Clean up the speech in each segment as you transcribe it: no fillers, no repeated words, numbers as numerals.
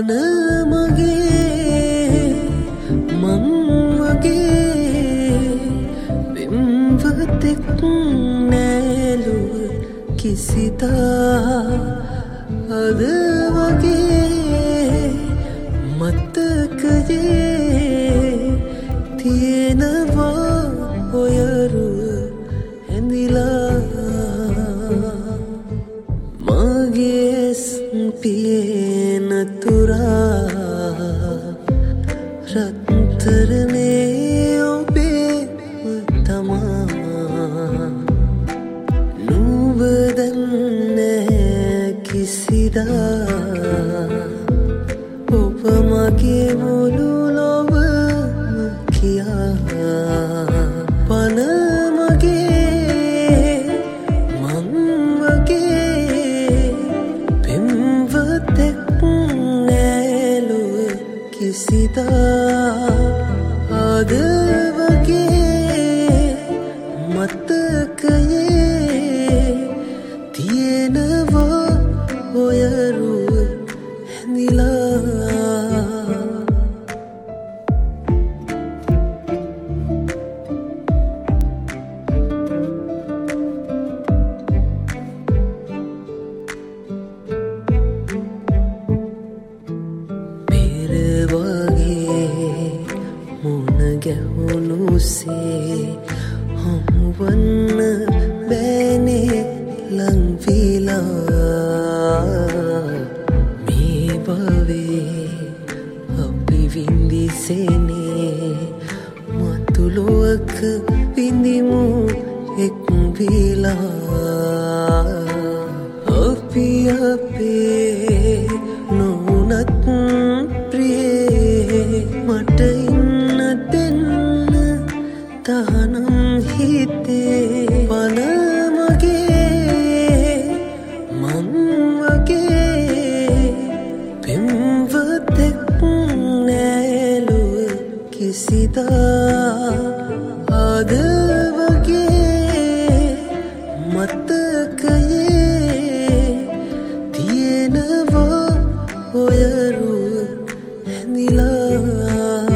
මගේ මං වගේ පෙම්වතෙක් නෑලුව කිසිදා අද වගේ මතකයේ තියෙනවා ඔයරුව ඇඳිලා මගේ පියන තුරා රත්තරනේ ඔබේ තමා නුඹ දන්නේ කිසිදා ඔබ මගේ මුළු ලොව කියා පන මගේ මං වගේ පෙම්වතෙක් නෑලුව කිසිදා අද වගේ මතකයේ තියෙනවා ඔයරුව ඇඳිලා ගැහුණුසේ හමුවන්න බෑනේ ලංවිලා මේ භවයේ අපි විඳිසේනේ මතුලොවක විඳිමු එක්විලා අපි අපේ නොවුනත් ප්‍රියේ මට තහනම් හිතේ පන මගේ මං වගේ පෙම්වතෙක් නෑලුව කිසිදා අද වගේ මතකයේ තියෙනවා ඔයරුව ඇඳිලා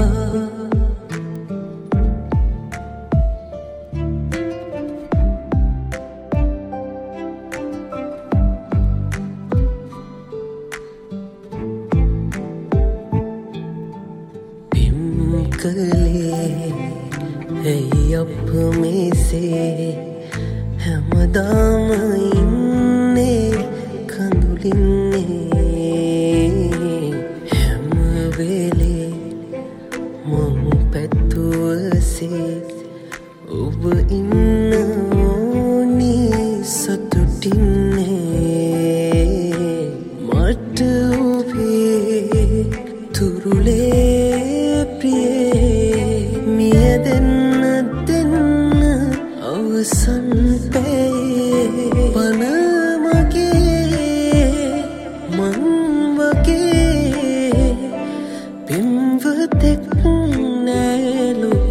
ඇයි අප මෙසේ හැමදාම ඉන්නේ කඳුලින්නේ හැම වෙලේ මං පැතුවසේ ඔබ ඉන්න ඕනි සතුටින්නේ මට ඔබේ තුරුලේ ප්‍රියේ මිය දෙන්න අවසන් පැයේ පන මගේ මං වගේ පෙම්වතෙක් නෑලුව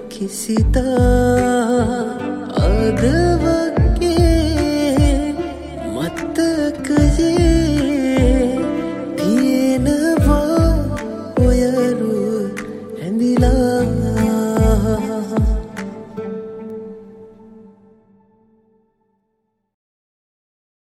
කිසිදා අද වගේ මතකයේ